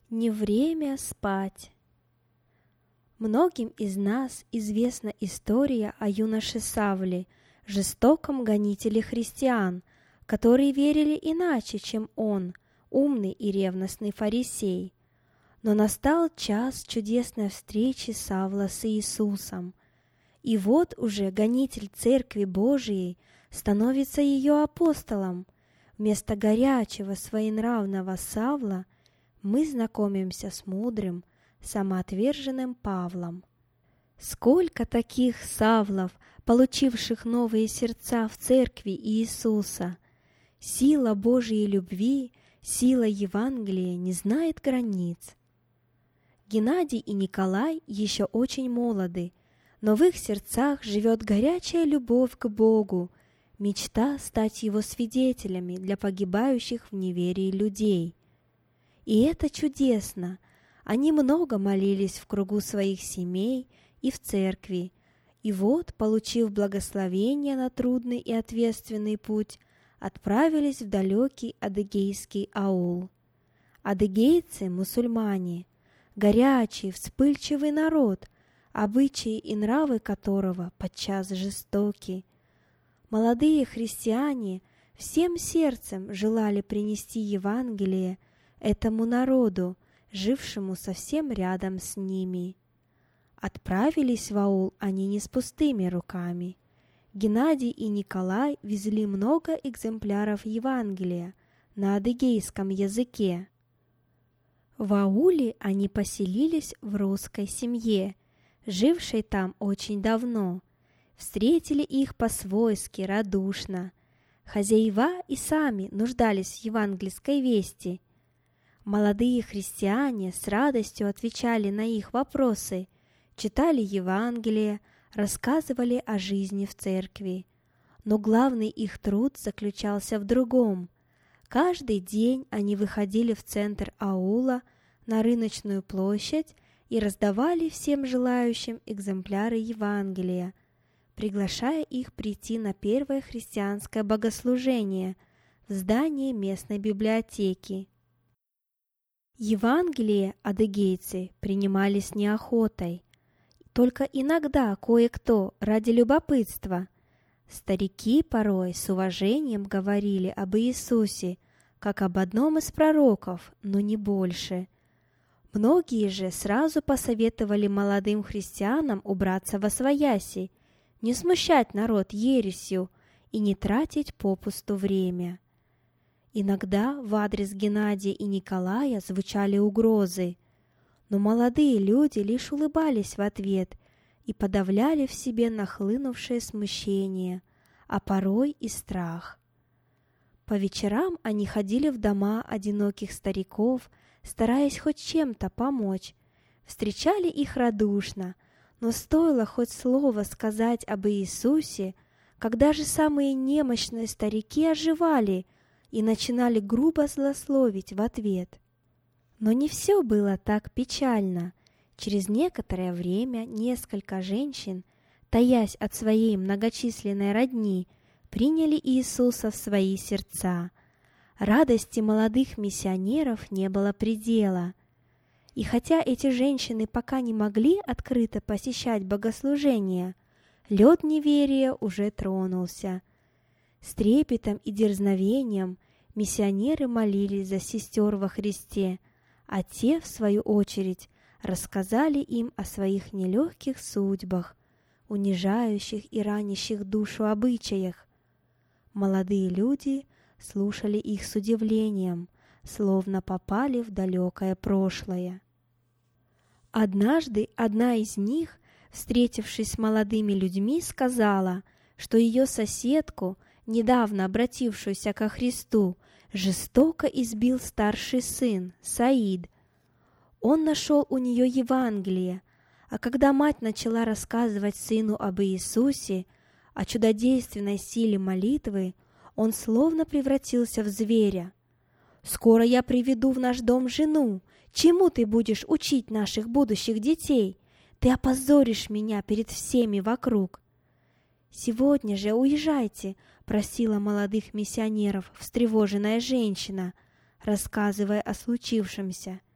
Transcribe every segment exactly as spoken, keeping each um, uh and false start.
Не время спать. Многим из нас известна история о юноше Савле, жестоком гонителе христиан, которые верили иначе, чем он, умный и ревностный фарисей. Но настал час чудесной встречи Савла с Иисусом. И вот уже гонитель Церкви Божией становится ее апостолом. Вместо горячего своенравного Савла мы знакомимся с мудрым, самоотверженным Павлом. Сколько таких Савлов, получивших новые сердца в Церкви Иисуса! Сила Божьей любви, сила Евангелия не знает границ. Геннадий и Николай еще очень молоды, но в их сердцах живет горячая любовь к Богу, мечта стать Его свидетелями для погибающих в неверии людей. И это чудесно! Они много молились в кругу своих семей и в церкви, и вот, получив благословение на трудный и ответственный путь, отправились в далекий адыгейский аул. Адыгейцы – мусульмане, горячий, вспыльчивый народ, обычаи и нравы которого подчас жестоки. Молодые христиане всем сердцем желали принести Евангелие этому народу, жившему совсем рядом с ними. Отправились в аул они не с пустыми руками. Геннадий и Николай везли много экземпляров Евангелия на адыгейском языке. В ауле они поселились в русской семье, жившей там очень давно. Встретили их по-свойски, радушно. Хозяева и сами нуждались в евангельской вести. Молодые христиане с радостью отвечали на их вопросы, читали Евангелие, рассказывали о жизни в церкви. Но главный их труд заключался в другом. Каждый день они выходили в центр аула, на рыночную площадь и раздавали всем желающим экземпляры Евангелия, приглашая их прийти на первое христианское богослужение в здание местной библиотеки. Евангелие адыгейцы принимали с неохотой, только иногда кое-кто ради любопытства. Старики порой с уважением говорили об Иисусе, как об одном из пророков, но не больше. Многие же сразу посоветовали молодым христианам убраться восвояси, не смущать народ ересью и не тратить попусту время. Иногда в адрес Геннадия и Николая звучали угрозы, но молодые люди лишь улыбались в ответ и подавляли в себе нахлынувшее смущение, а порой и страх. По вечерам они ходили в дома одиноких стариков, стараясь хоть чем-то помочь, встречали их радушно, но стоило хоть слово сказать об Иисусе, когда же самые немощные старики оживали и начинали грубо злословить в ответ. Но не все было так печально. Через некоторое время несколько женщин, таясь от своей многочисленной родни, приняли Иисуса в свои сердца. Радости молодых миссионеров не было предела. И хотя эти женщины пока не могли открыто посещать богослужения, лед неверия уже тронулся. С трепетом и дерзновением миссионеры молились за сестер во Христе, а те, в свою очередь, рассказали им о своих нелегких судьбах, унижающих и ранящих душу обычаях. Молодые люди слушали их с удивлением, словно попали в далекое прошлое. Однажды одна из них, встретившись с молодыми людьми, сказала, что ее соседку, недавно обратившуюся ко Христу, жестоко избил старший сын, Саид. Он нашел у нее Евангелие, а когда мать начала рассказывать сыну об Иисусе, о чудодейственной силе молитвы, он словно превратился в зверя. «Скоро я приведу в наш дом жену. Чему ты будешь учить наших будущих детей? Ты опозоришь меня перед всеми вокруг». «Сегодня же уезжайте», — просила молодых миссионеров встревоженная женщина, рассказывая о случившемся.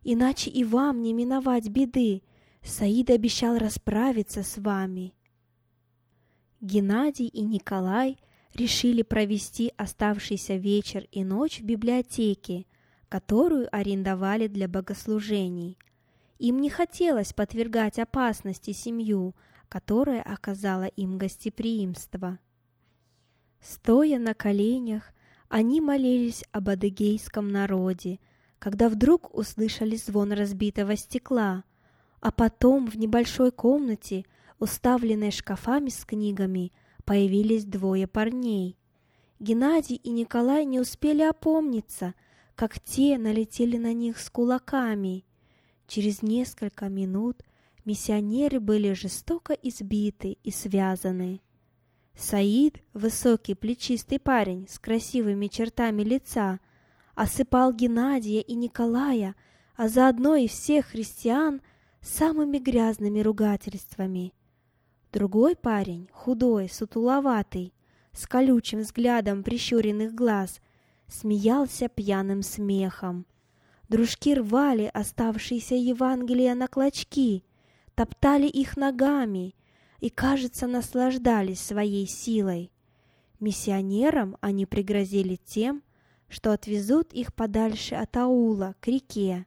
иначе и вам не миновать беды. Саид обещал расправиться с вами». Геннадий и Николай решили провести оставшийся вечер и ночь в библиотеке, которую арендовали для богослужений. Им не хотелось подвергать опасности семью, которая оказала им гостеприимство. Стоя на коленях, они молились об адыгейском народе, когда вдруг услышали звон разбитого стекла, а потом в небольшой комнате, уставленной шкафами с книгами, появились двое парней. Геннадий и Николай не успели опомниться, как те налетели на них с кулаками. Через несколько минут миссионеры были жестоко избиты и связаны. Саид, высокий плечистый парень с красивыми чертами лица, осыпал Геннадия и Николая, а заодно и всех христиан, самыми грязными ругательствами. Другой парень, худой, сутуловатый, с колючим взглядом прищуренных глаз, смеялся пьяным смехом. Дружки рвали оставшиеся Евангелия на клочки, топтали их ногами и, кажется, наслаждались своей силой. Миссионерам они пригрозили тем, что отвезут их подальше от аула, к реке.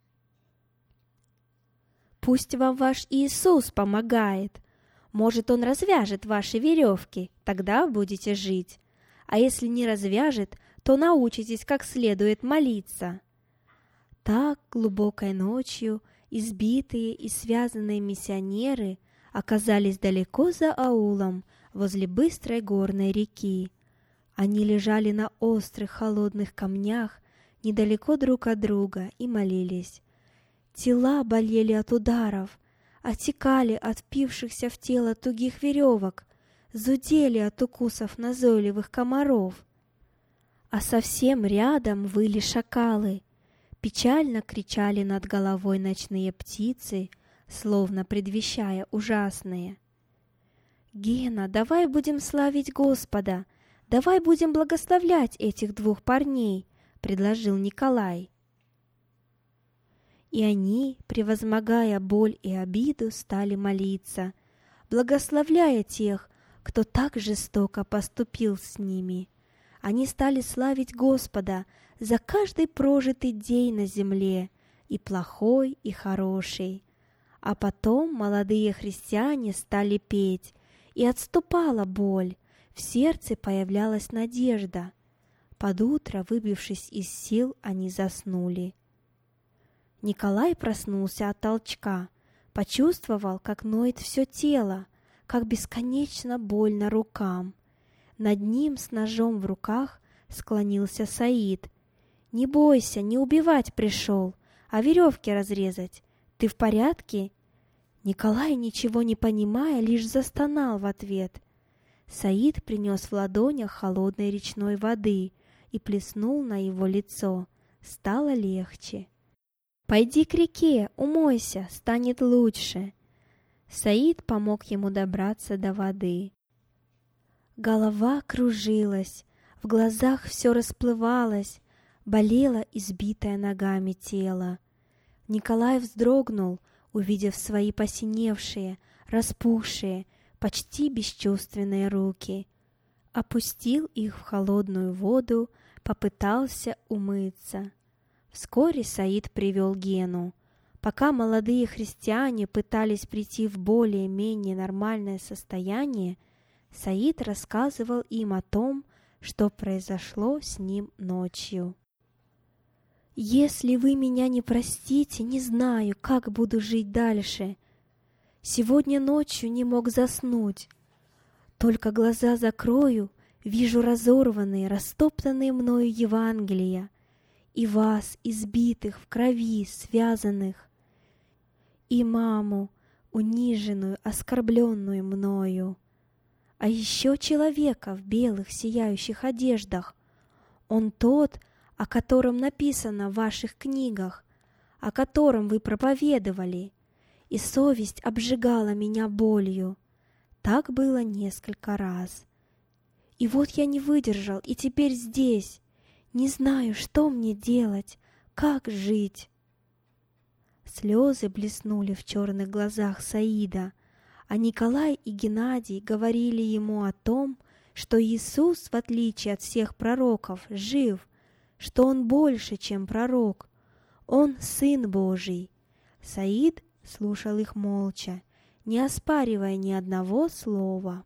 «Пусть вам ваш Иисус помогает. Может, Он развяжет ваши веревки, тогда будете жить. А если не развяжет, то научитесь как следует молиться». Так глубокой ночью избитые и связанные миссионеры оказались далеко за аулом, возле быстрой горной реки. Они лежали на острых холодных камнях недалеко друг от друга и молились. Тела болели от ударов, отекали от впившихся в тело тугих веревок, зудели от укусов назойливых комаров. А совсем рядом выли шакалы, печально кричали над головой ночные птицы, словно предвещая ужасное. «Гена, давай будем славить Господа, давай будем благословлять этих двух парней», — предложил Николай. И они, превозмогая боль и обиду, стали молиться, благословляя тех, кто так жестоко поступил с ними. Они стали славить Господа за каждый прожитый день на земле, и плохой, и хороший. А потом молодые христиане стали петь, и отступала боль, в сердце появлялась надежда. Под утро, выбившись из сил, они заснули. Николай проснулся от толчка, почувствовал, как ноет все тело, как бесконечно больно рукам. Над ним с ножом в руках склонился Саид. «Не бойся, не убивать пришел, а веревки разрезать. Ты в порядке?» Николай, ничего не понимая, лишь застонал в ответ. Саид принес в ладонях холодной речной воды и плеснул на его лицо. Стало легче. «Пойди к реке, умойся, станет лучше». Саид помог ему добраться до воды. Голова кружилась, в глазах все расплывалось, болело избитое ногами тело. Николай вздрогнул, увидев свои посиневшие, распухшие, почти бесчувственные руки. Опустил их в холодную воду, попытался умыться. Вскоре Саид привел Гену. Пока молодые христиане пытались прийти в более-менее нормальное состояние, Саид рассказывал им о том, что произошло с ним ночью. «Если вы меня не простите, не знаю, как буду жить дальше. Сегодня ночью не мог заснуть. Только глаза закрою, вижу разорванные, растоптанные мною Евангелия, и вас, избитых в крови, связанных, и маму, униженную, оскорбленную мною, а еще человека в белых сияющих одеждах. Он тот, о котором написано в ваших книгах, о котором вы проповедовали, и совесть обжигала меня болью. Так было несколько раз. И вот я не выдержал, и теперь здесь. Не знаю, что мне делать, как жить». Слезы блеснули в черных глазах Саида, а Николай и Геннадий говорили ему о том, что Иисус, в отличие от всех пророков, жив, что Он больше, чем пророк. Он Сын Божий. Саид слушал их молча, не оспаривая ни одного слова.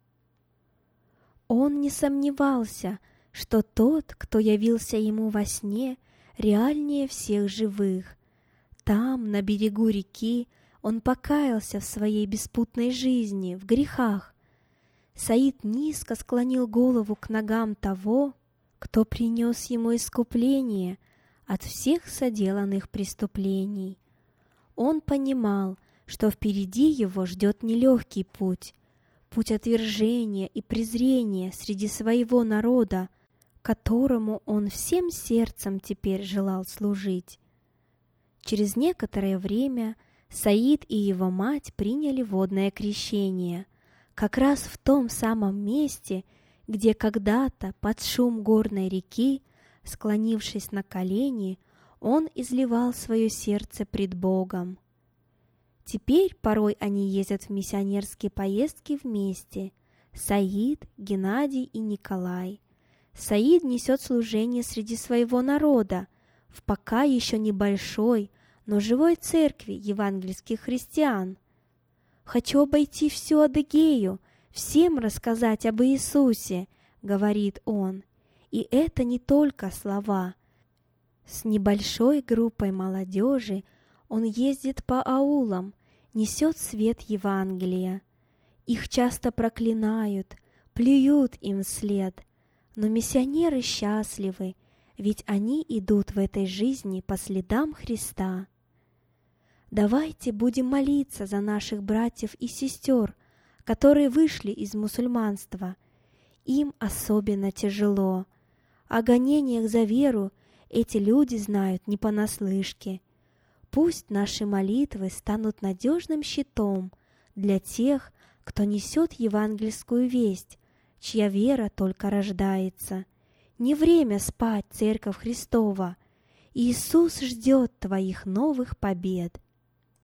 Он не сомневался, что тот, кто явился ему во сне, реальнее всех живых. Там, на берегу реки, он покаялся в своей беспутной жизни, в грехах. Саид низко склонил голову к ногам того, кто принес ему искупление от всех соделанных преступлений. Он понимал, что впереди его ждет нелегкий путь, путь отвержения и презрения среди своего народа, которому он всем сердцем теперь желал служить. Через некоторое время Саид и его мать приняли водное крещение, как раз в том самом месте, где когда-то под шум горной реки, склонившись на колени, он изливал свое сердце пред Богом. Теперь порой они ездят в миссионерские поездки вместе — Саид, Геннадий и Николай. Саид несет служение среди своего народа, в пока еще небольшой, но живой церкви евангельских христиан. «Хочу обойти всю Адыгею, всем рассказать об Иисусе», — говорит он. И это не только слова. С небольшой группой молодежи он ездит по аулам, несет свет Евангелия. Их часто проклинают, плюют им вслед, но миссионеры счастливы, ведь они идут в этой жизни по следам Христа. Давайте будем молиться за наших братьев и сестер, которые вышли из мусульманства. Им особенно тяжело. О гонениях за веру эти люди знают не понаслышке. Пусть наши молитвы станут надежным щитом для тех, кто несет евангельскую весть, чья вера только рождается. Не время спать, Церковь Христова. Иисус ждет твоих новых побед.